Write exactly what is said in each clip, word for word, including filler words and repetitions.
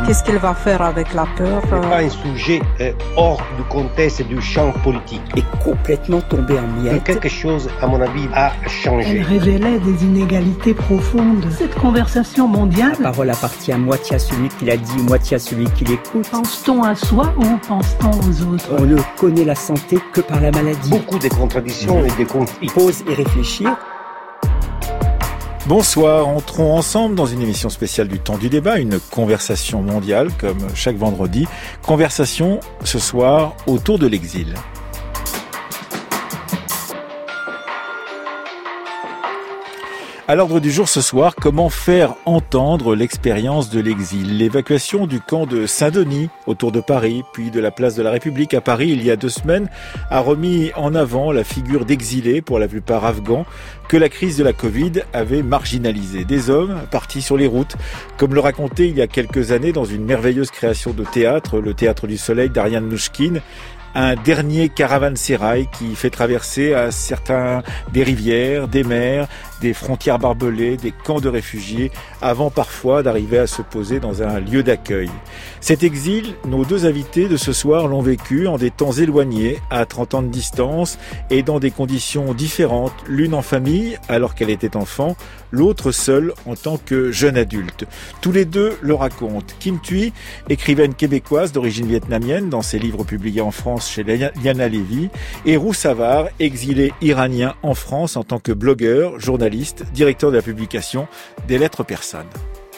Qu'est-ce qu'il va faire avec la peur? Ce n'est pas un sujet euh, hors du contexte et du champ politique. Est complètement tombé en miettes. Quelque chose, à mon avis, a changé. Elle révélait des inégalités profondes. Cette conversation mondiale... La parole appartient à moitié à celui qui l'a dit, moitié à celui qui l'écoute. Pense-t-on à soi ou pense-t-on aux autres? On ne connaît la santé que par la maladie. Beaucoup de contradictions et de conflits. Pause et réfléchir. Bonsoir, entrons ensemble dans une émission spéciale du Temps du Débat, une conversation mondiale comme chaque vendredi. Conversation ce soir autour de l'exil. À l'ordre du jour ce soir, comment faire entendre l'expérience de l'exil? L'évacuation du camp de Saint-Denis autour de Paris, puis de la place de la République à Paris il y a deux semaines, a remis en avant la figure d'exilés, pour la plupart afghans, que la crise de la Covid avait marginalisé. Des hommes partis sur les routes, comme le racontait il y a quelques années dans une merveilleuse création de théâtre, le Théâtre du Soleil d'Ariane Mnouchkine, un dernier caravansérail qui fait traverser à certains des rivières, des mers, des frontières barbelées, des camps de réfugiés, avant parfois d'arriver à se poser dans un lieu d'accueil. Cet exil, nos deux invités de ce soir l'ont vécu en des temps éloignés, à trente ans de distance, et dans des conditions différentes, l'une en famille, alors qu'elle était enfant, l'autre seule en tant que jeune adulte. Tous les deux le racontent. Kim Thuy, écrivaine québécoise d'origine vietnamienne, dans ses livres publiés en France chez Liana Levy, et Roux Savard, exilé iranien en France en tant que blogueur, journaliste, directeur de la publication des Lettres Personnes.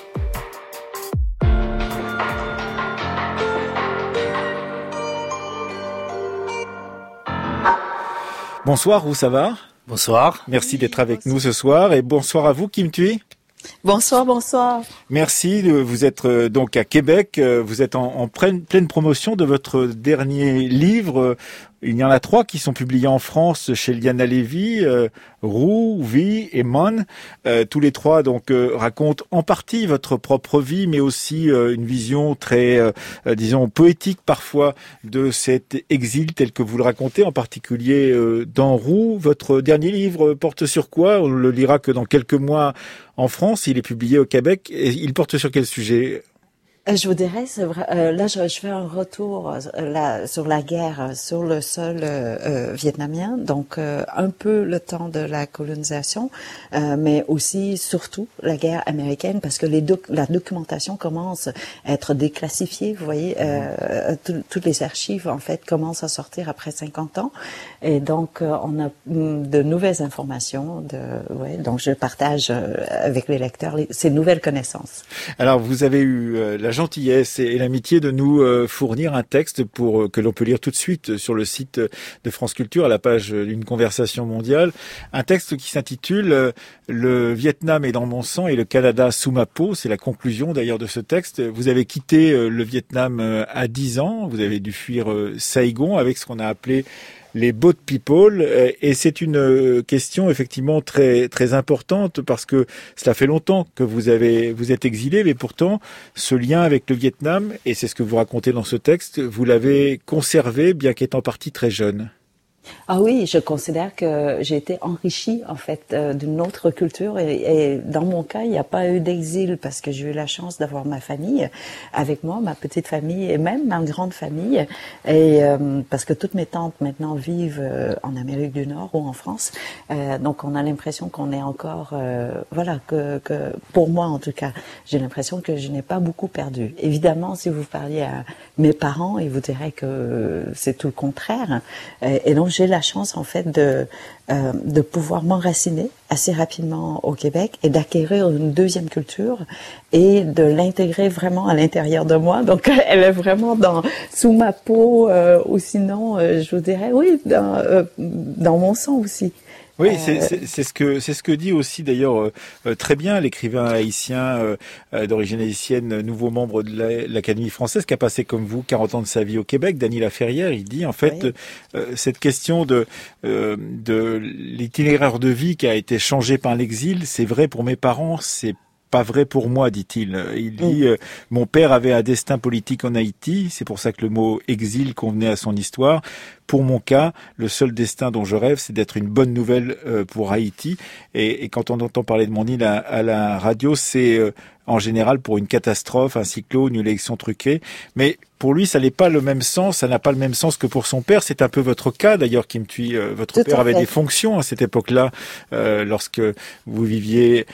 Bonsoir Roux Savard. Bonsoir. Merci d'être avec nous ce soir et bonsoir à vous Kim Thuy. Bonsoir, bonsoir. Merci, vous êtes donc à Québec, vous êtes en, en pleine, pleine promotion de votre dernier livre. Il y en a trois qui sont publiés en France chez Liana Levy, euh, Roux, Vie et Mon. Euh, tous les trois donc euh, racontent en partie votre propre vie, mais aussi euh, une vision très, euh, disons, poétique parfois de cet exil tel que vous le racontez, en particulier euh, dans Roux. Votre dernier livre porte sur quoi? On le lira que dans quelques mois en France. Il est publié au Québec. Et il porte sur quel sujet? Je vous dirais, c'est vrai, euh, là, je, je fais un retour euh, là, sur la guerre euh, sur le sol euh, euh, vietnamien, donc euh, un peu le temps de la colonisation, euh, mais aussi, surtout, la guerre américaine, parce que les doc- la documentation commence à être déclassifiée, vous voyez, euh, tout, toutes les archives, en fait, commencent à sortir après cinquante ans, et donc euh, on a de nouvelles informations, de, ouais, donc je partage euh, avec les lecteurs les, ces nouvelles connaissances. Alors, vous avez eu euh, la gentillesse et l'amitié de nous euh, fournir un texte pour euh, que l'on peut lire tout de suite sur le site de France Culture à la page d'une conversation mondiale. Un texte qui s'intitule euh, « Le Vietnam est dans mon sang et le Canada sous ma peau ». C'est la conclusion d'ailleurs de ce texte. Vous avez quitté euh, le Vietnam euh, à dix ans. Vous avez dû fuir euh, Saigon avec ce qu'on a appelé les boat people, et c'est une question effectivement très très importante parce que cela fait longtemps que vous avez vous êtes exilé, mais pourtant ce lien avec le Vietnam, et c'est ce que vous racontez dans ce texte, vous l'avez conservé bien qu'étant parti très jeune. Ah oui, je considère que j'ai été enrichie en fait euh, d'une autre culture et, et dans mon cas, il n'y a pas eu d'exil parce que j'ai eu la chance d'avoir ma famille avec moi, ma petite famille et même ma grande famille, et euh, parce que toutes mes tantes maintenant vivent euh, en Amérique du Nord ou en France, euh, donc on a l'impression qu'on est encore, euh, voilà, que, que pour moi en tout cas, j'ai l'impression que je n'ai pas beaucoup perdu. Évidemment, si vous parliez à mes parents, ils vous diraient que c'est tout le contraire, et, et donc j'ai la chance en fait de euh, de pouvoir m'enraciner assez rapidement au Québec et d'acquérir une deuxième culture et de l'intégrer vraiment à l'intérieur de moi. Donc elle est vraiment dans sous ma peau, euh, ou sinon euh, je vous dirais oui dans euh, dans mon sang aussi. Oui, c'est, c'est, c'est ce que c'est ce que dit aussi d'ailleurs euh, très bien l'écrivain haïtien euh, d'origine haïtienne, nouveau membre de la, l'Académie française, qui a passé comme vous quarante ans de sa vie au Québec, Dany Laferrière. Il dit en fait oui. euh, cette question de euh, de l'itinéraire de vie qui a été changé par l'exil, c'est vrai pour mes parents, c'est pas vrai pour moi, dit-il. Il dit mmh. euh, mon père avait un destin politique en Haïti, c'est pour ça que le mot exil convenait à son histoire. Pour mon cas, le seul destin dont je rêve, c'est d'être une bonne nouvelle euh, pour Haïti. Et, et quand on entend parler de mon île à, à la radio, c'est euh, en général pour une catastrophe, un cyclone, une élection truquée. Mais pour lui, ça n'est pas le même sens, ça n'a pas le même sens que pour son père. C'est un peu votre cas d'ailleurs, Kim Thuy. Euh, votre Tout père avait fait. des fonctions à cette époque-là, euh, lorsque vous viviez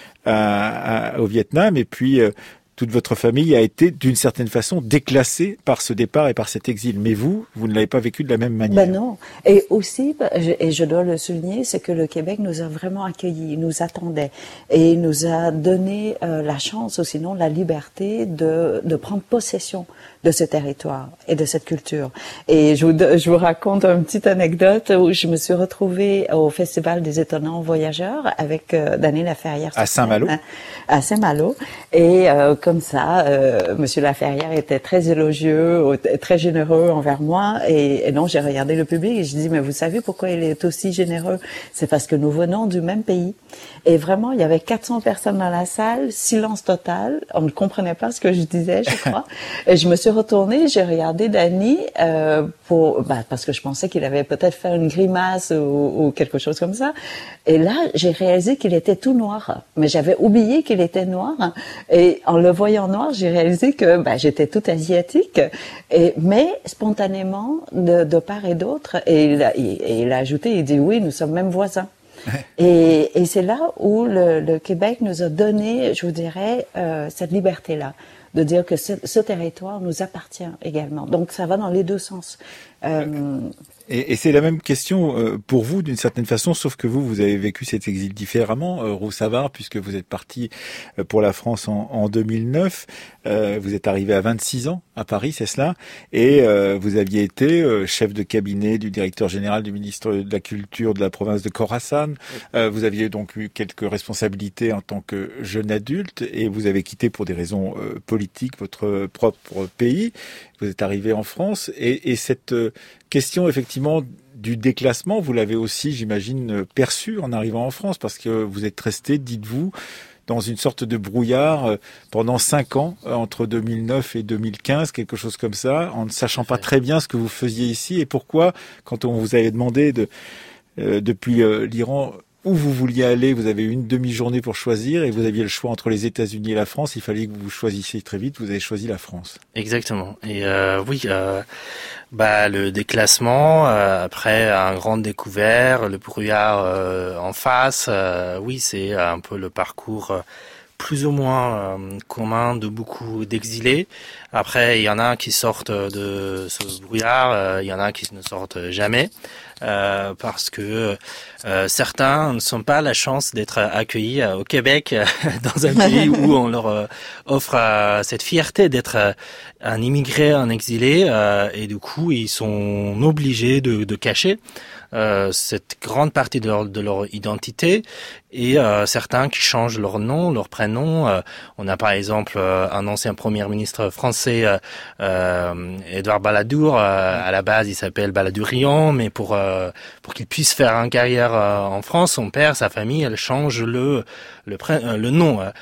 à, à, au Vietnam, et puis euh, toute votre famille a été d'une certaine façon déclassée par ce départ et par cet exil. Mais vous, vous ne l'avez pas vécu de la même manière. Ben non. Et aussi, et je dois le souligner, c'est que le Québec nous a vraiment accueillis, nous attendait et nous a donné euh, la chance, ou sinon la liberté de, de prendre possession de ce territoire et de cette culture. Et je vous, je vous raconte une petite anecdote où je me suis retrouvée au Festival des étonnants voyageurs avec euh, Dany Laferrière. À Saint-Malo. Hein, à Saint-Malo. Et euh, comme ça, euh, Monsieur Laferrière était très élogieux, très généreux envers moi. Et, et non, j'ai regardé le public et je dis, mais vous savez pourquoi il est aussi généreux? C'est parce que nous venons du même pays. Et vraiment, il y avait quatre cents personnes dans la salle, silence total. On ne comprenait pas ce que je disais, je crois. Et je me suis retournée, j'ai regardé Dany euh, pour, bah, parce que je pensais qu'il avait peut-être fait une grimace ou, ou quelque chose comme ça. Et là, j'ai réalisé qu'il était tout noir. Mais j'avais oublié qu'il était noir. Et en le voyant noir, j'ai réalisé que bah, j'étais toute asiatique. Et, mais spontanément, de, de part et d'autre, et il, a, il, et il a ajouté, il dit oui, nous sommes même voisins. Et, et c'est là où le, le Québec nous a donné, je vous dirais, euh, cette liberté-là, de dire que ce, ce territoire nous appartient également. Donc ça va dans les deux sens. Euh, Et, et c'est la même question euh, pour vous d'une certaine façon, sauf que vous, vous avez vécu cet exil différemment, euh, Roux Savard, puisque vous êtes parti euh, pour la France en, en deux mille neuf. Euh, vous êtes arrivé à vingt-six ans à Paris, c'est cela, et euh, vous aviez été euh, chef de cabinet du directeur général du ministre de la Culture de la province de Khorasan. Euh, vous aviez donc eu quelques responsabilités en tant que jeune adulte, et vous avez quitté pour des raisons euh, politiques votre propre pays. Vous êtes arrivé en France, et, et cette euh, question effectivement du déclassement, vous l'avez aussi, j'imagine, perçue en arrivant en France, parce que vous êtes resté, dites-vous, dans une sorte de brouillard pendant cinq ans, entre deux mille neuf et deux mille quinze, quelque chose comme ça, en ne sachant pas très bien ce que vous faisiez ici et pourquoi, quand on vous avait demandé de, euh, depuis euh, l'Iran où vous vouliez aller, vous avez eu une demi-journée pour choisir et vous aviez le choix entre les États-Unis et la France, il fallait que vous choisissiez très vite, vous avez choisi la France. Exactement. Et euh, oui, euh, bah le déclassement, euh, après un grand découvert, le brouillard euh, en face, euh, oui, c'est un peu le parcours euh, plus ou moins euh, commun de beaucoup d'exilés. Après, il y en a qui sortent de ce brouillard, euh, il y en a qui ne sortent jamais. Euh, parce que euh, certains ne sont pas la chance d'être accueillis euh, au Québec, euh, dans un pays où on leur euh, offre euh, cette fierté d'être euh, un immigré, un exilé, euh, et du coup ils sont obligés de, de cacher euh, cette grande partie de leur, de leur identité, et euh, certains qui changent leur nom, leur prénom. Euh, on a par exemple euh, un ancien premier ministre français, euh, euh, Édouard Balladur. Euh, à la base, il s'appelle Balladourian, mais pour euh, pour qu'il puisse faire une carrière euh, en France, son père, sa famille, elle change le le pré- le nom. Euh,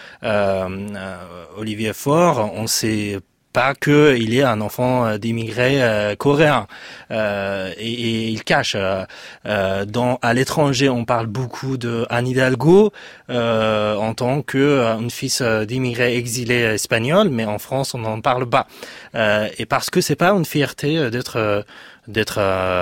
euh, Olivier Faure, on sait pas que il est un enfant d'immigrés euh, coréens, euh, et, et il cache. Euh, euh, dans à l'étranger, on parle beaucoup de Anne Hidalgo euh, en tant que euh, une fils d'immigrés exilés espagnols, mais en France, on n'en parle pas. Euh, et parce que c'est pas une fierté d'être d'être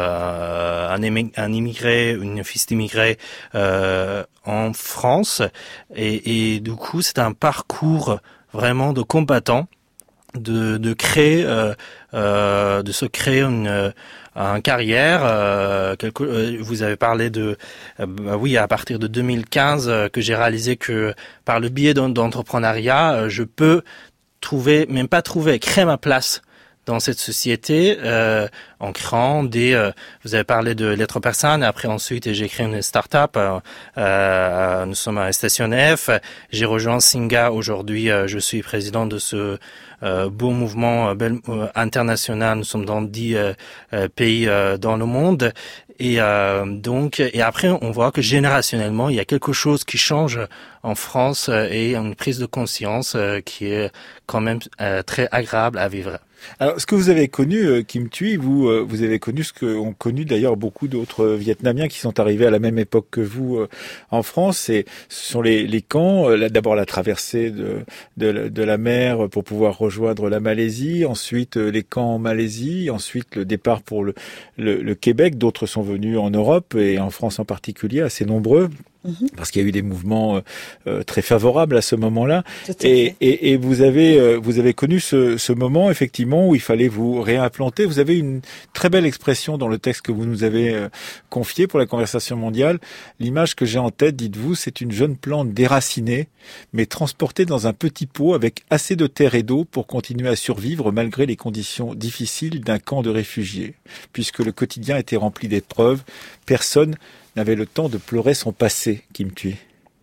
euh, un, émi- un immigré, une fils d'immigré euh, en France, et, et du coup, c'est un parcours vraiment de combattant. De, de créer, euh, euh, de se créer une, une carrière. Euh, quelque, euh, vous avez parlé de, euh, bah oui, à partir de deux mille quinze, euh, que j'ai réalisé que par le biais d'entrepreneuriat, euh, je peux trouver, même pas trouver, créer ma place dans cette société, euh, en créant des. Euh, vous avez parlé de lettres persanes. Après, ensuite, j'ai créé une start-up. Euh, euh, nous sommes à Station F. J'ai rejoint Singa. Aujourd'hui, euh, je suis président de ce euh, beau mouvement euh, international. Nous sommes dans dix euh, euh, pays euh, dans le monde. Et euh, donc, et après, on voit que générationnellement, il y a quelque chose qui change en France, euh, et une prise de conscience euh, qui est quand même euh, très agréable à vivre. Alors, ce que vous avez connu, Kim Thuy, vous, vous avez connu ce qu'ont connu d'ailleurs beaucoup d'autres Vietnamiens qui sont arrivés à la même époque que vous en France. Et ce sont les, les camps. D'abord la traversée de, de, de la mer pour pouvoir rejoindre la Malaisie. Ensuite, les camps en Malaisie. Ensuite, le départ pour le, le, le Québec. D'autres sont venus en Europe et en France en particulier, assez nombreux. Parce qu'il y a eu des mouvements euh, très favorables à ce moment-là, et, et, et vous avez euh, vous avez connu ce, ce moment effectivement où il fallait vous réimplanter. Vous avez une très belle expression dans le texte que vous nous avez euh, confié pour la conversation mondiale. L'image que j'ai en tête, dites-vous, c'est une jeune plante déracinée, mais transportée dans un petit pot avec assez de terre et d'eau pour continuer à survivre malgré les conditions difficiles d'un camp de réfugiés. Puisque le quotidien était rempli d'épreuves, personne n'avait le temps de pleurer son passé, Kim Thuy.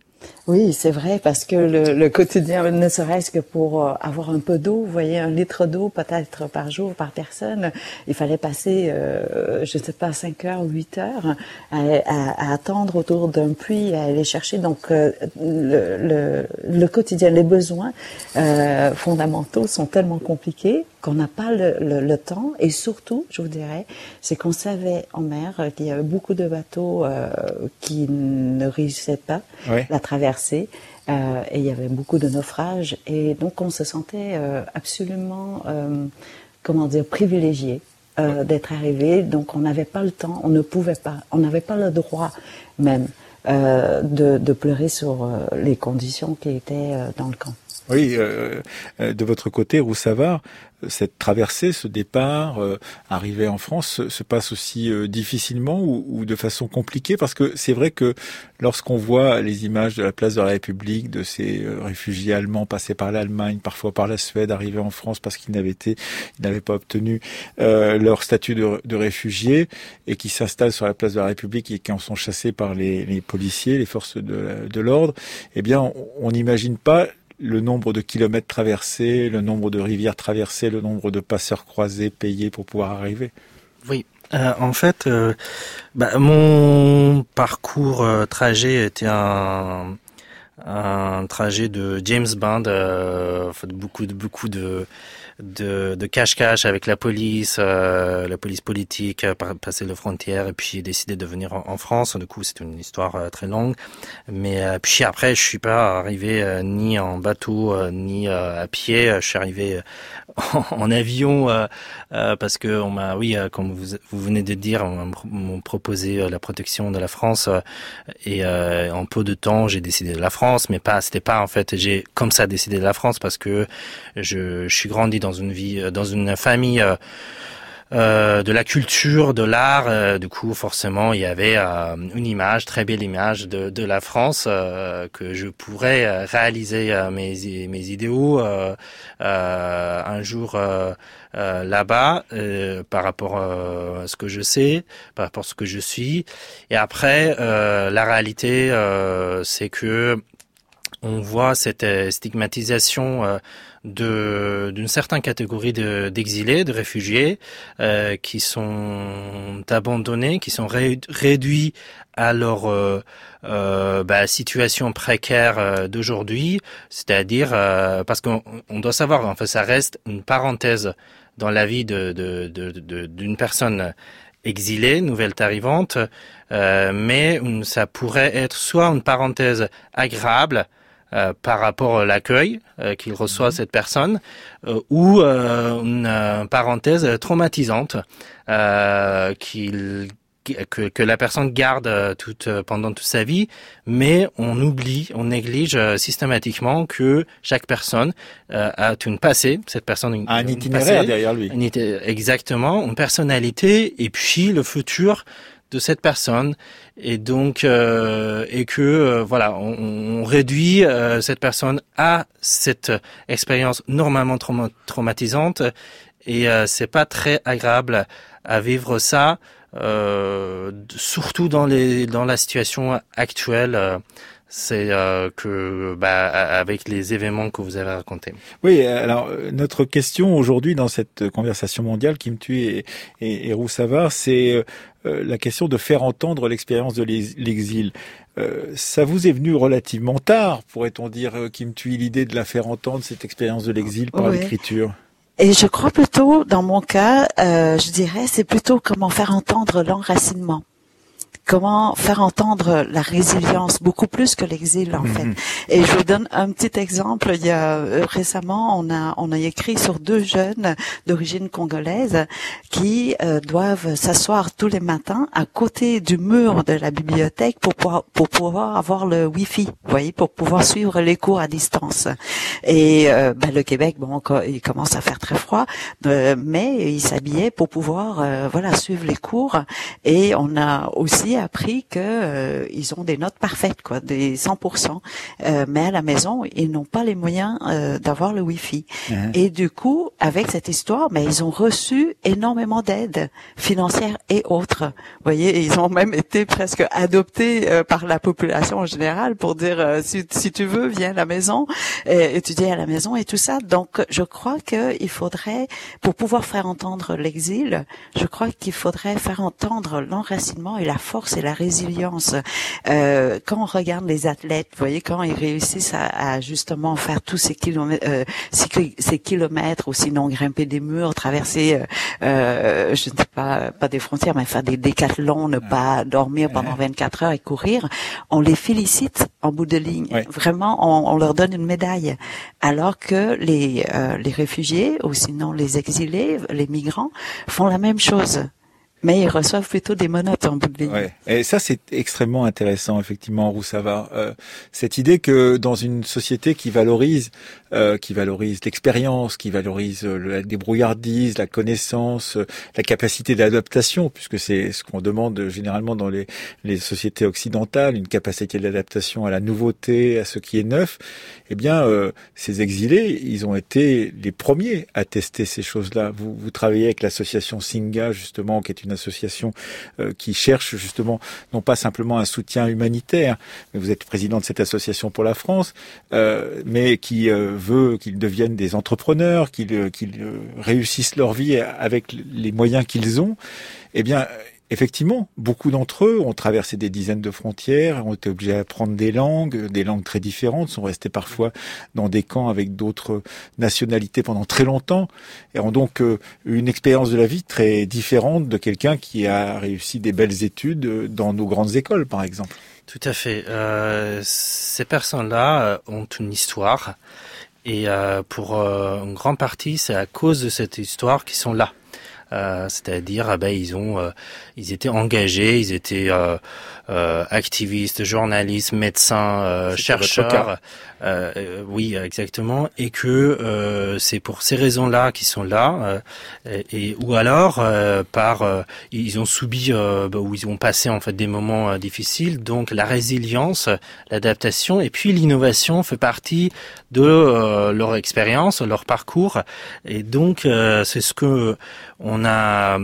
Oui, c'est vrai, parce que le, le quotidien, ne serait-ce que pour euh, avoir un peu d'eau, vous voyez, un litre d'eau peut-être par jour, par personne, il fallait passer, euh, je ne sais pas, cinq heures, huit heures à, à, à attendre autour d'un puits, à aller chercher. Donc, euh, le, le, le quotidien, les besoins euh, fondamentaux sont tellement compliqués qu'on n'a pas le, le, le temps. Et surtout, je vous dirais, c'est qu'on savait en mer qu'il y avait beaucoup de bateaux euh, qui ne réussissaient pas oui. la traversée. Euh, et il y avait beaucoup de naufrages, et donc on se sentait euh, absolument, euh, comment dire, privilégié euh, d'être arrivé. Donc on n'avait pas le temps, on ne pouvait pas, on n'avait pas le droit même euh, de, de pleurer sur euh, les conditions qui étaient euh, dans le camp. Oui, euh, de votre côté, Roussavart, cette traversée, ce départ, euh, arrivé en France, se, se passe aussi euh, difficilement ou, ou de façon compliquée, parce que c'est vrai que lorsqu'on voit les images de la place de la République, de ces euh, réfugiés allemands passés par l'Allemagne, parfois par la Suède, arrivés en France parce qu'ils n'avaient été, ils n'avaient pas obtenu euh, leur statut de, de réfugiés, et qui s'installent sur la place de la République et qui en sont chassés par les, les policiers, les forces de, de l'ordre, eh bien, on n'imagine pas le nombre de kilomètres traversés, le nombre de rivières traversées, le nombre de passeurs croisés payés pour pouvoir arriver. Oui, euh, en fait, euh, bah, mon parcours euh, trajet était un, un trajet de James Bond, euh, beaucoup de beaucoup de de, de cache-cache avec la police, euh, la police politique, euh, passer les frontières et puis décider de venir en, en France. Du coup, c'est une histoire euh, très longue. Mais euh, puis après, je suis pas arrivé euh, ni en bateau euh, ni euh, à pied. Je suis arrivé en, en avion euh, euh, parce que on m'a, oui, euh, comme vous, vous venez de dire, on m'a proposé euh, la protection de la France euh, et euh, en peu de temps, j'ai décidé de la France, mais pas, c'était pas en fait, j'ai comme ça décidé de la France parce que je, je suis grandi dans dans une vie, dans une famille euh, euh, de la culture, de l'art. Euh, du coup, forcément, il y avait euh, une image, très belle image de, de la France euh, que je pourrais réaliser euh, mes mes idéaux euh, euh, un jour euh, euh, là-bas euh, par rapport euh, à ce que je sais, par rapport à ce que je suis. Et après, euh, la réalité, euh, c'est que on voit cette stigmatisation euh, de d'une certaine catégorie de, d'exilés, de réfugiés euh, qui sont abandonnés, qui sont ré, réduits à leur euh, euh, bah, situation précaire euh, d'aujourd'hui, c'est-à-dire euh, parce qu'on on doit savoir, en fait, ça reste une parenthèse dans la vie de, de, de, de d'une personne exilée, nouvelle arrivante, euh, mais ça pourrait être soit une parenthèse agréable Euh, par rapport à l'accueil euh, qu'il reçoit cette personne, euh, ou euh, une euh, parenthèse traumatisante euh, qu'il que, que la personne garde toute pendant toute sa vie, mais on oublie, on néglige systématiquement que chaque personne euh, a une passé, cette personne une, a un une itinéraire passé, derrière lui, une, exactement, une personnalité, et puis le futur de cette personne, et donc euh, et que euh, voilà, on, on réduit euh, cette personne à cette expérience normalement trauma- traumatisante, et euh, c'est pas très agréable à vivre ça, euh, surtout dans les dans la situation actuelle. Euh, c'est euh, que bah avec les événements que vous avez racontés. Oui, alors notre question aujourd'hui dans cette conversation mondiale, Kim Thuy et, et, et Roussavart, c'est euh, la question de faire entendre l'expérience de l'exil. Euh, ça vous est venu relativement tard, pourrait-on dire, Kim Thuy, l'idée de la faire entendre, cette expérience de l'exil par oui. l'écriture? Et je crois plutôt, dans mon cas, euh, je dirais, c'est plutôt comment faire entendre l'enracinement. Comment faire entendre la résilience, beaucoup plus que l'exil en fait. Et je vous donne un petit exemple. Il y a euh, récemment, on a on a écrit sur deux jeunes d'origine congolaise qui euh, doivent s'asseoir tous les matins à côté du mur de la bibliothèque pour pouvoir pour pouvoir avoir le Wi-Fi, vous voyez, pour pouvoir suivre les cours à distance. Et euh, ben, le Québec, bon, il commence à faire très froid, euh, mais ils s'habillaient pour pouvoir euh, voilà suivre les cours. Et on a aussi appris que euh, ils ont des notes parfaites, quoi, des cent pour cent. Euh, mais à la maison, ils n'ont pas les moyens euh, d'avoir le Wi-Fi. Mmh. Et du coup, avec cette histoire, mais ils ont reçu énormément d'aide financière et autres. Vous voyez, ils ont même été presque adoptés euh, par la population en général pour dire euh, si, si tu veux, viens à la maison, et, étudier à la maison et tout ça. Donc, je crois que il faudrait, pour pouvoir faire entendre l'exil, je crois qu'il faudrait faire entendre l'enracinement et la force et la résilience. Euh, quand on regarde les athlètes, vous voyez, quand ils réussissent à, à justement faire tous ces kilomètres, euh, ces, ces kilomètres, ou sinon grimper des murs, traverser, euh, euh, je ne sais pas, pas des frontières, mais faire des décathlons, ne pas dormir pendant vingt-quatre heures et courir, on les félicite en bout de ligne. Ouais. Vraiment, on, on leur donne une médaille. Alors que les, euh, les réfugiés, ou sinon les exilés, les migrants, font la même chose. Mais ils reçoivent plutôt des monotes en bout de ligne. Ouais. Et ça, c'est extrêmement intéressant, effectivement, Roussava. Euh, cette idée que dans une société qui valorise, euh, qui valorise l'expérience, qui valorise euh, la débrouillardise, la connaissance, euh, la capacité d'adaptation, puisque c'est ce qu'on demande généralement dans les, les sociétés occidentales, une capacité d'adaptation à la nouveauté, à ce qui est neuf. Eh bien, euh, ces exilés, ils ont été les premiers à tester ces choses-là. Vous, vous travaillez avec l'association Singa, justement, qui est une association euh, qui cherche justement non pas simplement un soutien humanitaire, mais vous êtes président de cette association pour la France, euh, mais qui euh, veut qu'ils deviennent des entrepreneurs, qu'ils, euh, qu'ils euh, réussissent leur vie avec les moyens qu'ils ont. Eh bien, effectivement, beaucoup d'entre eux ont traversé des dizaines de frontières, ont été obligés d'apprendre des langues, des langues très différentes, sont restés parfois dans des camps avec d'autres nationalités pendant très longtemps, et ont donc une expérience de la vie très différente de quelqu'un qui a réussi des belles études dans nos grandes écoles, par exemple. Tout à fait. Euh, ces personnes-là ont une histoire, et euh, pour euh, une grande partie, c'est à cause de cette histoire qu'ils sont là. Euh, c'est-à-dire, ah ben, ils ont, euh, ils étaient engagés, ils étaient euh, euh, activistes, journalistes, médecins, euh, chercheurs. Euh, euh, oui, exactement. Et que euh, c'est pour ces raisons-là qu'ils sont là, euh, et, et ou alors euh, par, euh, ils ont subi euh, bah, ou ils ont passé en fait des moments euh, difficiles. Donc la résilience, l'adaptation et puis l'innovation fait partie de euh, leur expérience, leur parcours. Et donc euh, c'est ce que on a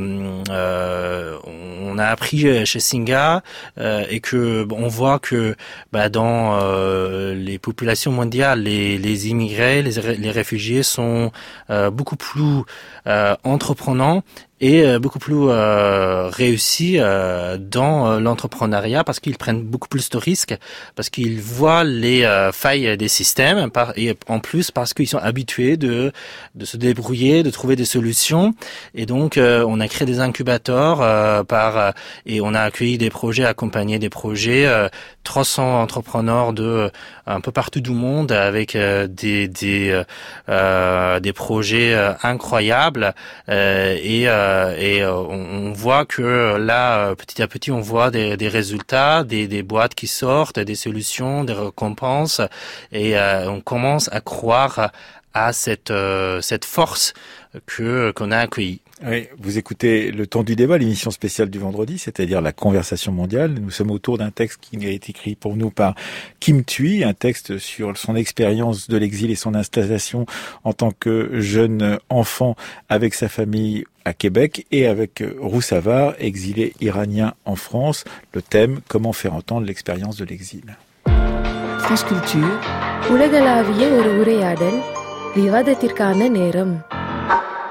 euh, on a appris chez Singa, euh, et que bon, on voit que bah, dans euh, les populations mondiales, les, les immigrés, les, les réfugiés sont euh, beaucoup plus euh, entreprenants et euh, beaucoup plus euh, réussis euh, dans euh, l'entrepreneuriat parce qu'ils prennent beaucoup plus de risques, parce qu'ils voient les euh, failles des systèmes, par, et en plus parce qu'ils sont habitués de de se débrouiller, de trouver des solutions. Et donc euh, on a créé des incubateurs euh, par euh, et on a accueilli des projets, accompagné des projets, euh, trois cents entrepreneurs de euh, un peu partout du monde avec euh, des des euh, des projets euh, incroyables, euh, et euh, et on voit que là, petit à petit, on voit des, des résultats, des, des boîtes qui sortent, des solutions, des récompenses, et euh, on commence à croire à cette euh, cette force que qu'on a accueillie. Oui, vous écoutez Le Temps du débat, l'émission spéciale du vendredi, c'est-à-dire la conversation mondiale. Nous sommes autour d'un texte qui a été écrit pour nous par Kim Thuy, un texte sur son expérience de l'exil et son installation en tant que jeune enfant avec sa famille à Québec, et avec Roussava, exilé iranien en France. Le thème, comment faire entendre l'expérience de l'exil. France Culture. உலகளாவிய ஒரு உரையாடல் விவாதத்திற்கான நேரம்.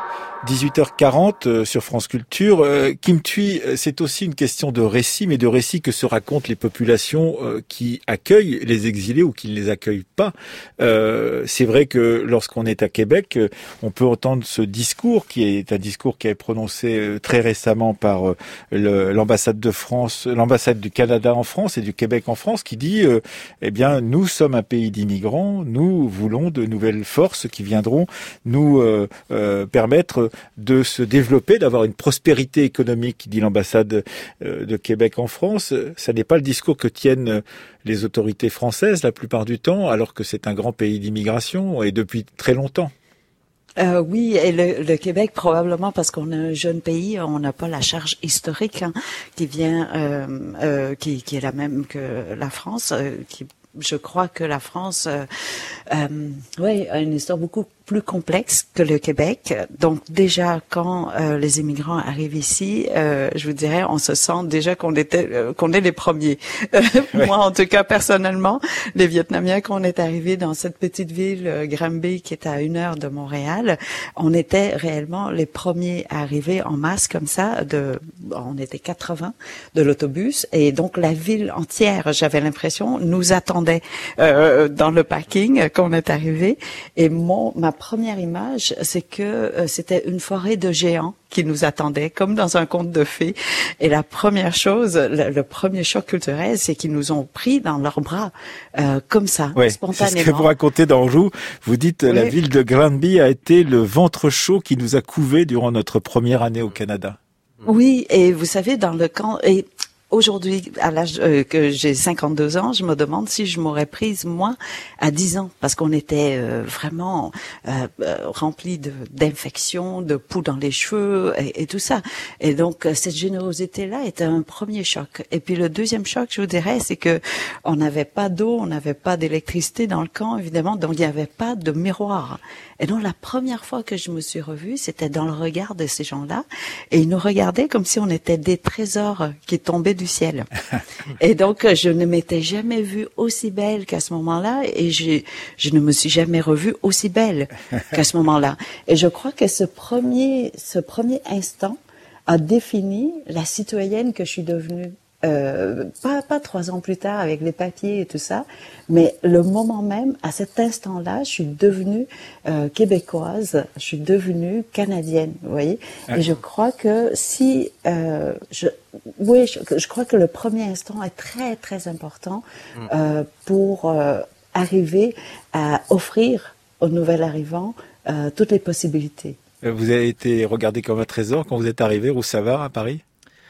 dix-huit heures quarante euh, sur France Culture. Euh, Kim Thuy, c'est aussi une question de récit, mais de récit que se racontent les populations euh, qui accueillent les exilés ou qui ne les accueillent pas. Euh, c'est vrai que lorsqu'on est à Québec, euh, on peut entendre ce discours qui est un discours qui est prononcé euh, très récemment par euh, le, l'ambassade de France, l'ambassade du Canada en France et du Québec en France, qui dit euh, eh bien nous sommes un pays d'immigrants, nous voulons de nouvelles forces qui viendront nous euh, euh, permettre de se développer, d'avoir une prospérité économique, dit l'ambassade de Québec en France. Ça n'est pas le discours que tiennent les autorités françaises la plupart du temps, alors que c'est un grand pays d'immigration et depuis très longtemps. Euh, oui, et le, le Québec, probablement parce qu'on est un jeune pays, on n'a pas la charge historique hein, qui vient, euh, euh, qui, qui est la même que la France, euh, qui je crois que la France, euh, euh, ouais, a une histoire beaucoup plus complexe que le Québec. Donc déjà, quand euh, les immigrants arrivent ici, euh, je vous dirais, on se sent déjà qu'on était, euh, qu'on est les premiers. Ouais. Moi, en tout cas, personnellement, les Vietnamiens, quand on est arrivé dans cette petite ville, euh, Granby, qui est à une heure de Montréal, on était réellement les premiers à arriver en masse comme ça. De, on était quatre-vingts de l'autobus, et donc la ville entière, j'avais l'impression, nous attendait euh, dans le parking quand on est arrivé. Et mon ma première image, c'est que euh, c'était une forêt de géants qui nous attendait, comme dans un conte de fées. Et la première chose, le, le premier choc culturel, c'est qu'ils nous ont pris dans leurs bras, euh, comme ça, ouais, spontanément. C'est ce que vous racontez dans Joux. Vous dites, oui. La ville de Granby a été le ventre chaud qui nous a couvés durant notre première année au Canada. Oui, et vous savez, dans le camp... Et aujourd'hui, à l'âge euh, que j'ai cinquante-deux ans, je me demande si je m'aurais prise moi à dix ans, parce qu'on était euh, vraiment euh, euh, remplis de d'infections, de poux dans les cheveux et, et tout ça. Et donc euh, cette générosité-là était un premier choc. Et puis le deuxième choc, je vous dirais, c'est que on n'avait pas d'eau, on n'avait pas d'électricité dans le camp, évidemment, donc il n'y avait pas de miroir. Et donc la première fois que je me suis revue, c'était dans le regard de ces gens-là, et ils nous regardaient comme si on était des trésors qui tombaient du ciel. Et donc je ne m'étais jamais vue aussi belle qu'à ce moment-là, et je, je ne me suis jamais revue aussi belle qu'à ce moment-là. Et je crois que ce premier, ce premier instant a défini la citoyenne que je suis devenue. Euh, pas pas trois ans plus tard avec les papiers et tout ça, mais le moment même, à cet instant-là, je suis devenue euh, québécoise, je suis devenue canadienne, vous voyez. Okay. Et je crois que si, euh, je, oui, je, je crois que le premier instant est très très important euh, pour euh, arriver à offrir aux nouvel arrivants euh, toutes les possibilités. Vous avez été regardé comme un trésor quand vous êtes arrivé au Savard à Paris?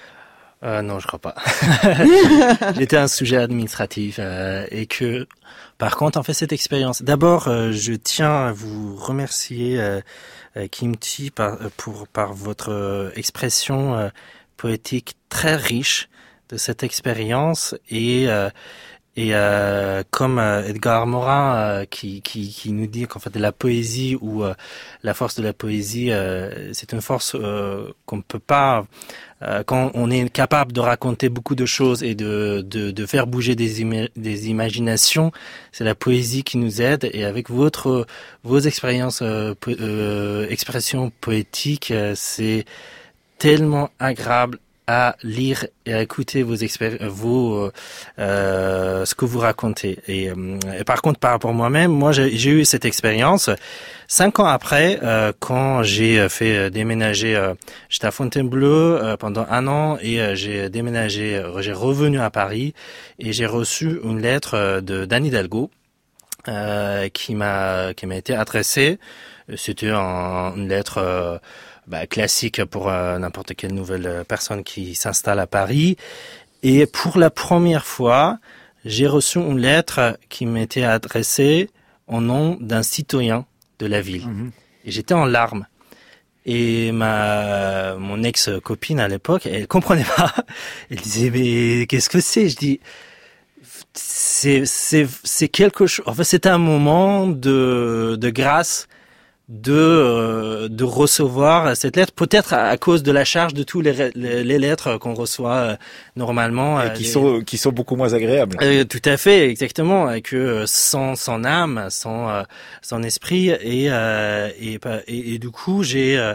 Euh, non, je crois pas. J'étais un sujet administratif euh, et que, par contre, en fait, cette expérience. D'abord, euh, je tiens à vous remercier, euh, Kim Thuy, par, pour par votre euh, expression euh, poétique très riche de cette expérience et euh, et euh, comme euh, Edgar Morin euh, qui, qui qui nous dit qu'en fait la poésie ou euh, la force de la poésie, euh, c'est une force euh, qu'on ne peut pas. Quand on est capable de raconter beaucoup de choses et de de, de faire bouger des ima- des imaginations, c'est la poésie qui nous aide. Et avec votre vos expériences, euh, po- euh, expressions poétiques, euh, c'est tellement agréable à lire et à écouter vos expéri- vos euh, ce que vous racontez. Et, euh, et par contre, par rapport à moi-même, moi j'ai, j'ai eu cette expérience cinq ans après, euh, quand j'ai fait déménager. Euh, j'étais à Fontainebleau euh, pendant un an et euh, j'ai déménagé, euh, j'ai revenu à Paris et j'ai reçu une lettre de d'Anne Hidalgo euh, qui m'a qui m'a été adressée. C'était un, une lettre. Euh, Bah, classique pour euh, n'importe quelle nouvelle personne qui s'installe à Paris. Et pour la première fois, j'ai reçu une lettre qui m'était adressée au nom d'un citoyen de la ville. Mmh. Et j'étais en larmes. Et ma mon ex-copine à l'époque, elle comprenait pas. Elle disait mais qu'est-ce que c'est? Je dis c'est c'est c'est quelque chose. En fait, c'était un moment de de grâce. de euh, de recevoir cette lettre, peut-être à, à cause de la charge de tous les les, les lettres qu'on reçoit euh, normalement et qui les... sont qui sont beaucoup moins agréables. Euh, tout à fait, exactement, que euh, sans sans âme, sans euh, sans esprit et, euh, et et et du coup j'ai euh,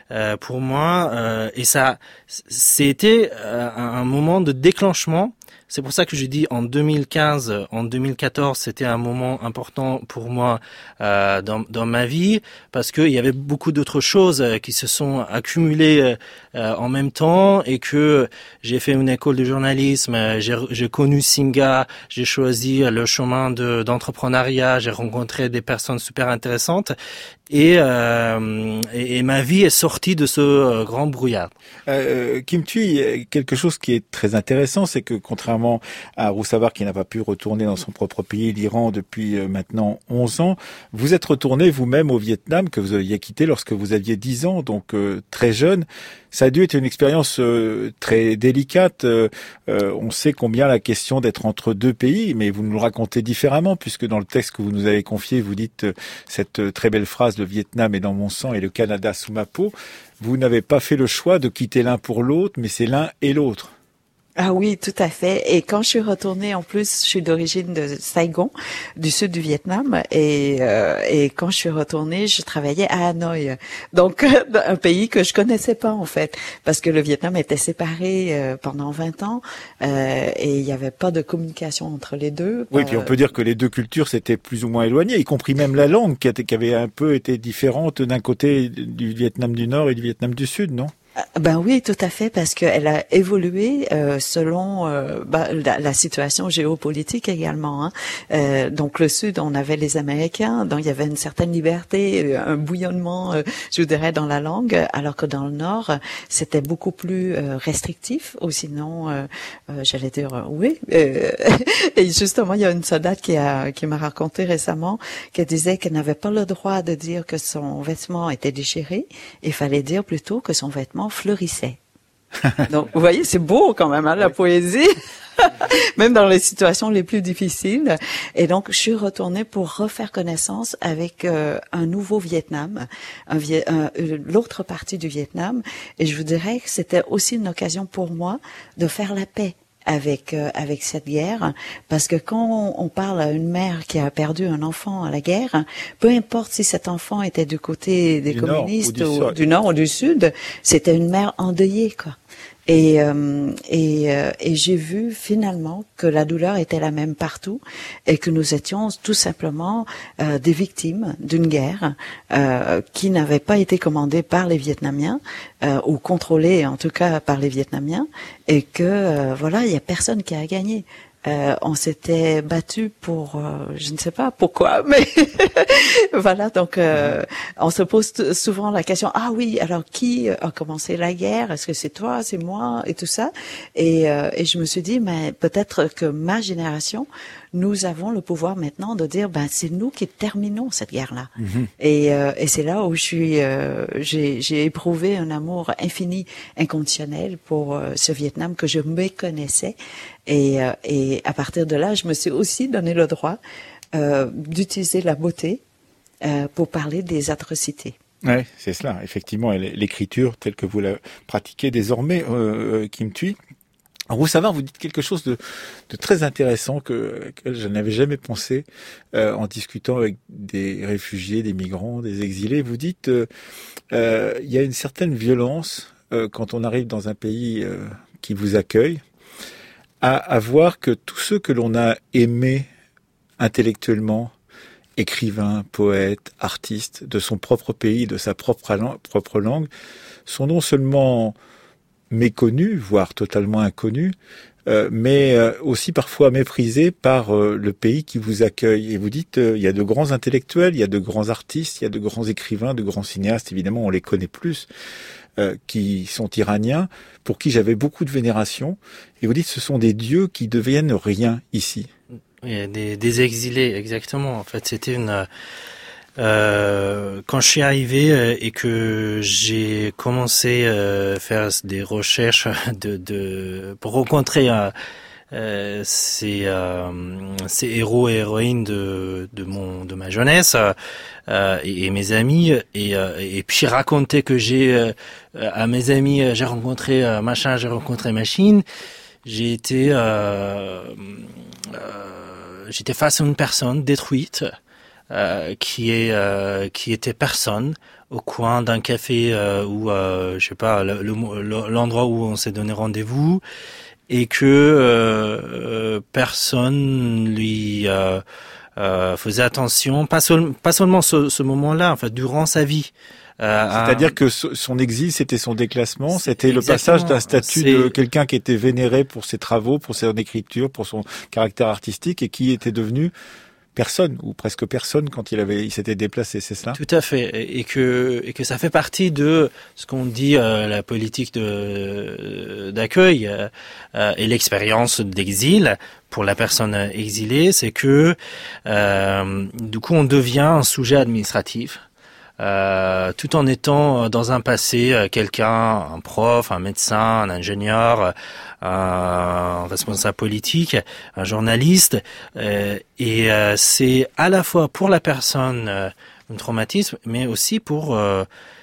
euh, pour moi, euh, et ça, c'était euh, un moment de déclenchement. C'est pour ça que je dis en deux mille quinze, en deux mille quatorze, c'était un moment important pour moi euh, dans, dans ma vie, parce qu'il y avait beaucoup d'autres choses qui se sont accumulées euh, en même temps, et que j'ai fait une école de journalisme, j'ai, j'ai connu Singa, j'ai choisi le chemin de, d'entrepreneuriat, j'ai rencontré des personnes super intéressantes, et, euh, et, et ma vie est sortie de ce euh, grand brouillard. Euh, Kim Thuy, quelque chose qui est très intéressant, c'est que contrairement à Roussavar qui n'a pas pu retourner dans son propre pays, l'Iran, depuis euh, maintenant onze ans, vous êtes retourné vous-même au Vietnam, que vous aviez quitté lorsque vous aviez dix ans, donc euh, très jeune. Ça a dû être une expérience euh, très délicate. Euh, euh, on sait combien la question d'être entre deux pays, mais vous nous le racontez différemment, puisque dans le texte que vous nous avez confié, vous dites euh, cette euh, très belle phrase « Le Vietnam est dans mon sang et le Canada sous ma peau ». Vous n'avez pas fait le choix de quitter l'un pour l'autre, mais c'est l'un et l'autre. Ah oui, tout à fait. Et quand je suis retournée, en plus, je suis d'origine de Saigon, du sud du Vietnam, et euh, et quand je suis retournée, je travaillais à Hanoï, donc un pays que je connaissais pas en fait, parce que le Vietnam était séparé euh, pendant vingt ans, euh, et il y avait pas de communication entre les deux. Oui, puis on peut dire que les deux cultures s'étaient plus ou moins éloignées, y compris même la langue qui, a, qui avait un peu été différente d'un côté du Vietnam du Nord et du Vietnam du Sud, non ? Ben oui, tout à fait, parce qu'elle a évolué euh, selon euh, ben, la, la situation géopolitique également. Hein. Euh, donc le Sud, on avait les Américains, donc il y avait une certaine liberté, un bouillonnement, euh, je dirais, dans la langue, alors que dans le Nord, c'était beaucoup plus euh, restrictif, ou sinon, euh, euh, j'allais dire euh, oui. Euh, et justement, il y a une soldate qui a qui m'a raconté récemment qu'elle disait qu'elle n'avait pas le droit de dire que son vêtement était déchiré, il fallait dire plutôt que son vêtement fleurissait. Donc, vous voyez, c'est beau quand même, hein, la poésie, même dans les situations les plus difficiles. Et donc, je suis retournée pour refaire connaissance avec euh, un nouveau Vietnam, un, un, l'autre partie du Vietnam. Et je vous dirais que c'était aussi une occasion pour moi de faire la paix avec euh, avec cette guerre, parce que quand on, on parle à une mère qui a perdu un enfant à la guerre, peu importe si cet enfant était du côté des du communistes nord ou du, ou, du nord ou du sud, c'était une mère endeuillée, quoi. Et, euh, et, euh, et j'ai vu finalement que la douleur était la même partout et que nous étions tout simplement euh, des victimes d'une guerre euh, qui n'avait pas été commandée par les Vietnamiens euh, ou contrôlée en tout cas par les Vietnamiens, et que euh, voilà, il y a personne qui a gagné. Euh, on s'était battu pour, euh, je ne sais pas pourquoi, mais voilà. Donc, euh, on se pose t- souvent la question, ah oui, alors qui a commencé la guerre? Est-ce que c'est toi, c'est moi, et tout ça? Et, euh, et je me suis dit, mais peut-être que ma génération, nous avons le pouvoir maintenant de dire, ben c'est nous qui terminons cette guerre-là. Mm-hmm. Et, euh, et c'est là où je suis, euh, j'ai, j'ai éprouvé un amour infini, inconditionnel pour euh, ce Vietnam que je méconnaissais. Et, euh, et à partir de là, je me suis aussi donné le droit euh, d'utiliser la beauté euh, pour parler des atrocités. Oui, c'est cela. Effectivement, l'écriture telle que vous la pratiquez désormais, euh, Kim Thuy. Roussavar, vous dites quelque chose de, de très intéressant que, que je n'avais jamais pensé euh, en discutant avec des réfugiés, des migrants, des exilés. Vous dites euh, euh, il y a une certaine violence euh, quand on arrive dans un pays euh, qui vous accueille, à, à voir que tous ceux que l'on a aimés intellectuellement, écrivains, poètes, artistes de son propre pays, de sa propre, lang- propre langue, sont non seulement méconnus, voire totalement inconnus, euh, mais euh, aussi parfois méprisés par euh, le pays qui vous accueille. Et vous dites, euh, il y a de grands intellectuels, il y a de grands artistes, il y a de grands écrivains, de grands cinéastes, évidemment on les connaît plus, euh, qui sont iraniens, pour qui j'avais beaucoup de vénération. Et vous dites, ce sont des dieux qui deviennent rien ici. Oui, des, des exilés, exactement. En fait, c'était une... Euh, quand je suis arrivé euh, et que j'ai commencé à euh, faire des recherches de, de pour rencontrer euh, euh, ces, euh, ces héros et héroïnes de, de mon de ma jeunesse euh, et, et mes amis, et, euh, et puis raconter que j'ai euh, à mes amis j'ai rencontré euh, machin, j'ai rencontré machine, j'ai été euh, euh, j'étais face à une personne détruite. Euh, qui est euh, qui était personne, au coin d'un café euh, ou euh, je sais pas le, le, l'endroit où on s'est donné rendez-vous et que euh, personne lui euh, euh, faisait attention, pas, seul, pas seulement ce, ce moment-là, enfin durant sa vie. Euh, C'est-à-dire que son exil, c'était son déclassement, c'était le passage d'un statut c'est... de quelqu'un qui était vénéré pour ses travaux, pour son écriture, pour son caractère artistique et qui était devenu personne ou presque personne quand il avait il s'était déplacé, c'est cela? Tout à fait, et que et que ça fait partie de ce qu'on dit euh, la politique de d'accueil euh, et l'expérience d'exil pour la personne exilée, c'est que euh, du coup on devient un sujet administratif. Euh, tout en étant dans un passé euh, quelqu'un, un prof, un médecin, un ingénieur, euh, un responsable politique, un journaliste, euh, et euh, c'est à la fois pour la personne euh, un traumatisme, mais aussi pour euh,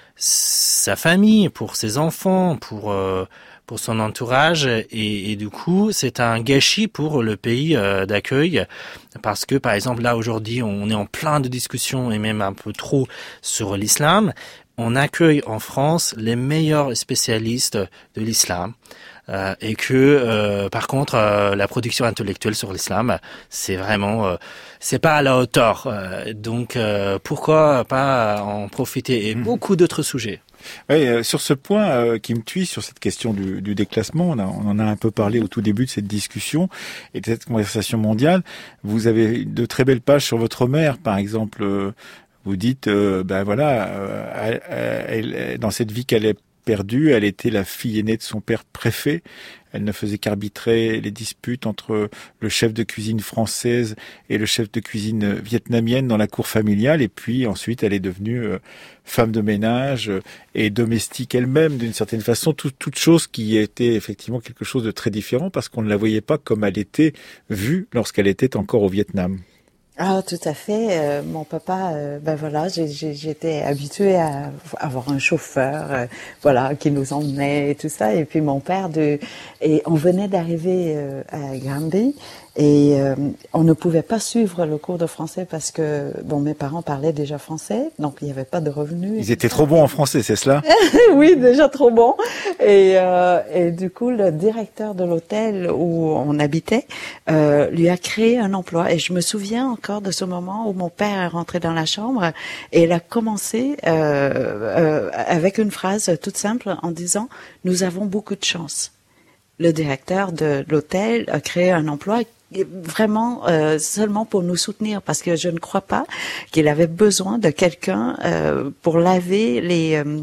sa famille, pour ses enfants, pour euh, pour son entourage, et, et du coup c'est un gâchis pour le pays euh, d'accueil, parce que par exemple là aujourd'hui on est en plein de discussions et même un peu trop sur l'islam. On accueille en France les meilleurs spécialistes de l'islam. Euh, et que euh, par contre euh, la production intellectuelle sur l'islam c'est vraiment euh, c'est pas à la hauteur, euh, donc euh, pourquoi pas en profiter, et mmh. beaucoup d'autres sujets. Oui, euh, sur ce point euh, qui me tue, sur cette question du, du déclassement, on, a, on en a un peu parlé au tout début de cette discussion et de cette conversation mondiale. Vous avez de très belles pages sur votre mère, par exemple. Euh, vous dites, euh, ben voilà, euh, elle, elle, dans cette vie qu'elle est perdue, elle était la fille aînée de son père préfet. Elle ne faisait qu'arbitrer les disputes entre le chef de cuisine française et le chef de cuisine vietnamienne dans la cour familiale. Et puis ensuite, elle est devenue euh, femme de ménage et domestique elle-même, d'une certaine façon. Tout, toute chose qui était effectivement quelque chose de très différent parce qu'on ne la voyait pas comme elle était vue lorsqu'elle était encore au Vietnam. Ah, tout à fait. Euh, mon papa, euh, ben voilà, j'ai, j'ai, j'étais habituée à avoir un chauffeur, euh, voilà, qui nous emmenait et tout ça. Et puis mon père, de, et on venait d'arriver euh, à Granby. Et euh, on ne pouvait pas suivre le cours de français parce que bon, mes parents parlaient déjà français, donc il n'y avait pas de revenus. Ils étaient trop bons en français, c'est cela? Oui, déjà trop bons. Et, euh, et du coup, le directeur de l'hôtel où on habitait euh, lui a créé un emploi. Et je me souviens encore de ce moment où mon père est rentré dans la chambre et il a commencé euh, euh, avec une phrase toute simple en disant « Nous avons beaucoup de chance ». Le directeur de l'hôtel a créé un emploi vraiment euh, seulement pour nous soutenir, parce que je ne crois pas qu'il avait besoin de quelqu'un euh, pour laver les euh,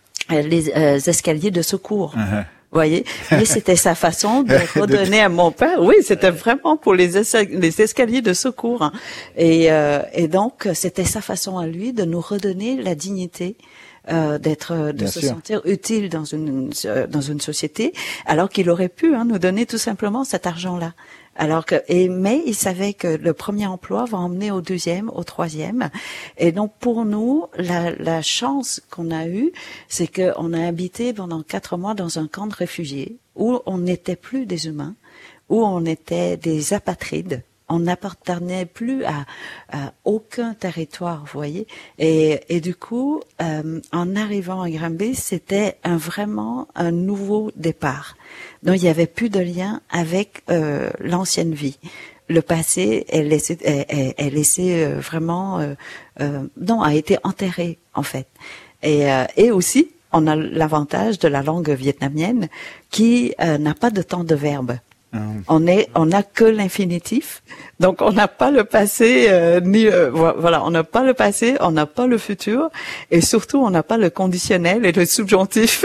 les euh, escaliers de secours. Uh-huh. Vous voyez, mais c'était sa façon de redonner à mon père. Oui, c'était vraiment pour les, es- les escaliers de secours. Hein. Et, euh, et donc, c'était sa façon à lui de nous redonner la dignité. Euh, d'être, de Bien se sûr. sentir utile dans une dans une société, alors qu'il aurait pu hein, nous donner tout simplement cet argent-là. Alors que, et mais il savait que le premier emploi va emmener au deuxième, au troisième, et donc pour nous, la, la chance qu'on a eue, c'est qu'on a habité pendant quatre mois dans un camp de réfugiés où on n'était plus des humains, où on était des apatrides. On n'appartenait plus à, à aucun territoire, vous voyez. Et, et du coup, euh, en arrivant à Granby, c'était un, vraiment un nouveau départ. Donc, il n'y avait plus de lien avec euh, l'ancienne vie. Le passé est laissé, est, est, est laissé euh, vraiment, euh, euh, non, a été enterré en fait. Et, euh, et aussi, on a l'avantage de la langue vietnamienne qui euh, n'a pas de temps de verbe. On est, on n'a que l'infinitif, donc on n'a pas le passé euh, ni euh, voilà, on n'a pas le passé, on n'a pas le futur, et surtout on n'a pas le conditionnel et le subjonctif.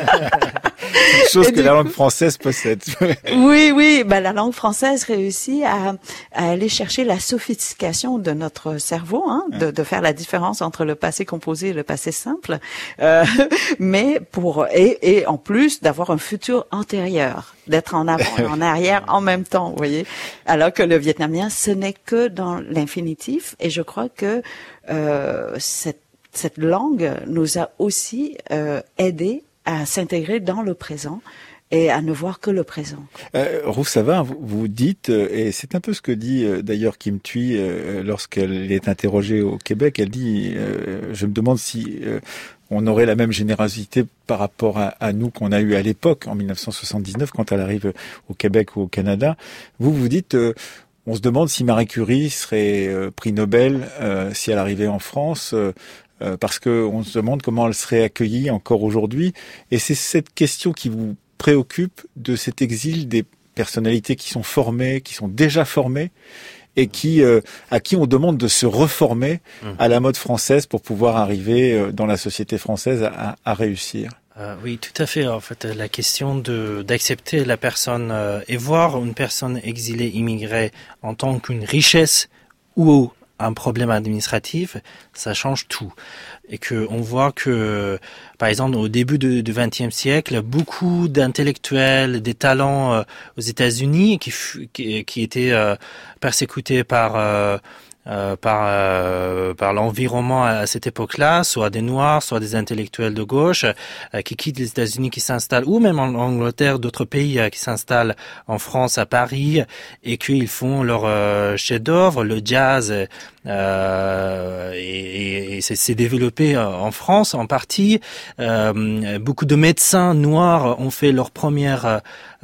Une chose et que la langue française possède. Oui, oui, ben la langue française réussit à, à aller chercher la sophistication de notre cerveau, hein, de, de faire la différence entre le passé composé et le passé simple, euh, mais pour et, et en plus d'avoir un futur antérieur, d'être en avant et en arrière en même temps, vous voyez. Alors que le vietnamien, ce n'est que dans l'infinitif, et je crois que euh, cette, cette langue nous a aussi euh, aidé à s'intégrer dans le présent et à ne voir que le présent. Euh, Roussavard, vous, vous dites, et c'est un peu ce que dit euh, d'ailleurs Kim Thuy euh, lorsqu'elle est interrogée au Québec, elle dit, euh, je me demande si euh, on aurait la même générosité par rapport à, à nous qu'on a eu à l'époque, en dix-neuf cent soixante-dix-neuf, quand elle arrive au Québec ou au Canada. Vous, vous dites, euh, on se demande si Marie Curie serait euh, prix Nobel euh, si elle arrivait en France, euh, euh, parce que on se demande comment elle serait accueillie encore aujourd'hui. Et c'est cette question qui vous préoccupe de cet exil des personnalités qui sont formées, qui sont déjà formées, et qui, euh, à qui on demande de se reformer à la mode française pour pouvoir arriver euh, dans la société française à, à réussir. Euh, oui, tout à fait. En fait, la question de d'accepter la personne euh, et voir une personne exilée, immigrée en tant qu'une richesse ou un problème administratif, ça change tout. Et que on voit que, par exemple, au début du vingtième siècle, beaucoup d'intellectuels, des talents euh, aux États-Unis qui, qui, qui étaient euh, persécutés par euh, Euh, par euh, par l'environnement à cette époque-là, soit des Noirs, soit des intellectuels de gauche euh, qui quittent les États-Unis, qui s'installent, ou même en Angleterre, d'autres pays euh, qui s'installent en France, à Paris, et qu'ils font leur euh, chef-d'œuvre, le jazz, euh, et, et c'est, c'est développé en France en partie. Euh, beaucoup de médecins noirs ont fait leur première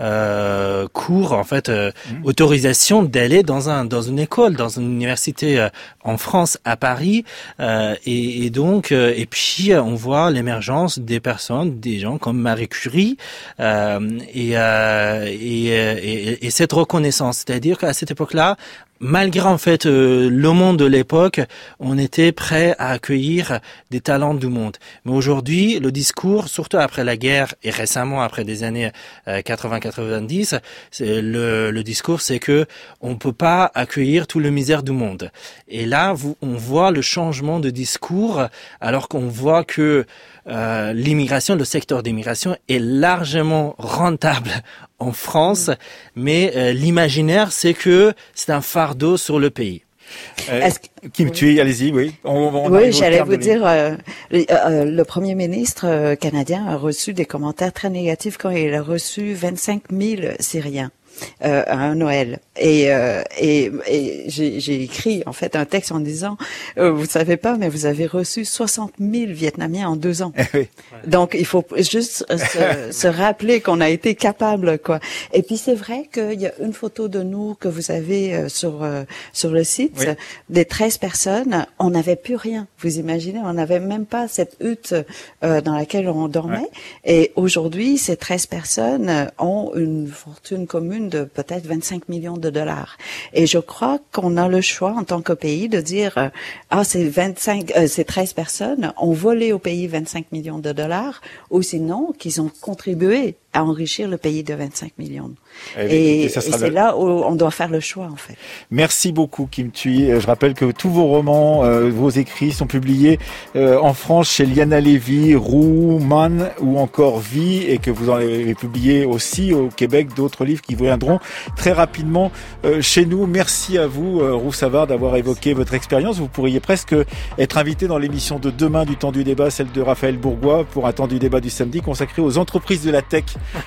euh, cours, en fait, euh, mmh. autorisation d'aller dans un dans une école, dans une université en France, à Paris, euh, et, et donc, euh, et puis on voit l'émergence des personnes, des gens comme Marie Curie, euh, et, euh, et, et, et cette reconnaissance, c'est-à-dire qu'à cette époque-là, malgré en fait euh, le monde de l'époque, on était prêt à accueillir des talents du monde. Mais aujourd'hui, le discours, surtout après la guerre et récemment après des années euh, quatre-vingts quatre-vingt-dix, c'est le, le discours, c'est que on peut pas accueillir tout le misère du monde. Et là, vous, on voit le changement de discours, alors qu'on voit que euh, l'immigration, le secteur d'immigration est largement rentable en France, mais euh, l'imaginaire, c'est que c'est un fardeau sur le pays. Euh, que... Kim Thuy, allez-y, oui. On, on oui, j'allais vous dire, euh, le, euh, le Premier ministre euh, canadien a reçu des commentaires très négatifs quand il a reçu vingt-cinq mille Syriens. Euh, à un Noël et euh, et, et j'ai, j'ai écrit en fait un texte en disant euh, vous savez pas mais vous avez reçu soixante mille Vietnamiens en deux ans. Oui. Donc il faut juste euh, se, se rappeler qu'on a été capable quoi. Et puis c'est vrai qu'il y a une photo de nous que vous avez euh, sur euh, sur le site, oui. Des treize personnes, on n'avait plus rien. Vous imaginez, on n'avait même pas cette hutte euh, dans laquelle on dormait. Ouais. Et aujourd'hui, ces treize personnes ont une fortune commune de peut-être vingt-cinq millions de dollars. Et je crois qu'on a le choix en tant que pays de dire euh, ah ces vingt-cinq, euh, ces treize personnes ont volé au pays vingt-cinq millions de dollars, ou sinon qu'ils ont contribué à enrichir le pays de vingt-cinq millions. Eh bien, et, écoutez, ça sera et c'est le... là où on doit faire le choix en fait. Merci beaucoup Kim Thuy. Je rappelle que tous vos romans, euh, vos écrits sont publiés euh, en France chez Liana Levy, Roux, Man ou encore Vie, et que vous en avez publié aussi au Québec d'autres livres qui viendront très rapidement euh, chez nous. Merci à vous euh, Roussavard d'avoir évoqué votre expérience. Vous pourriez presque être invité dans l'émission de demain du Temps du Débat, celle de Raphaël Bourgois, pour un Temps du Débat du samedi consacré aux entreprises de la tech.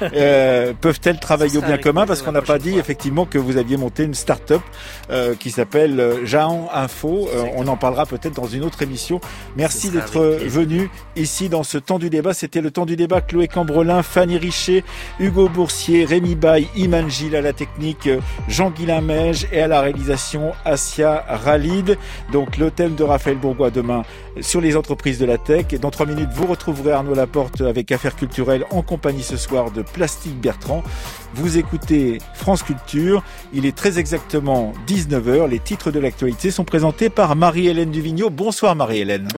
Euh, peuvent-elles travailler au bien commun, parce qu'on n'a pas dit fois. effectivement que vous aviez monté une start-up euh, qui s'appelle euh, Jahan Info. Euh, on en parlera peut-être dans une autre émission. Merci d'être venu ici dans ce Temps du Débat. C'était le Temps du Débat. Chloé Cambrelin, Fanny Richer, Hugo Boursier, Rémi Baye, Iman Gilles à la technique, Jean-Guilain Meige, et à la réalisation Assia Ralid. Donc le thème de Raphaël Bourgois demain sur les entreprises de la tech. Et dans trois minutes, vous retrouverez Arnaud Laporte avec Affaires culturelles en compagnie ce soir de Plastique Bertrand. Vous écoutez France Culture. Il est très exactement dix-neuf heures. Les titres de l'actualité sont présentés par Marie-Hélène Duvigneau. Bonsoir Marie-Hélène.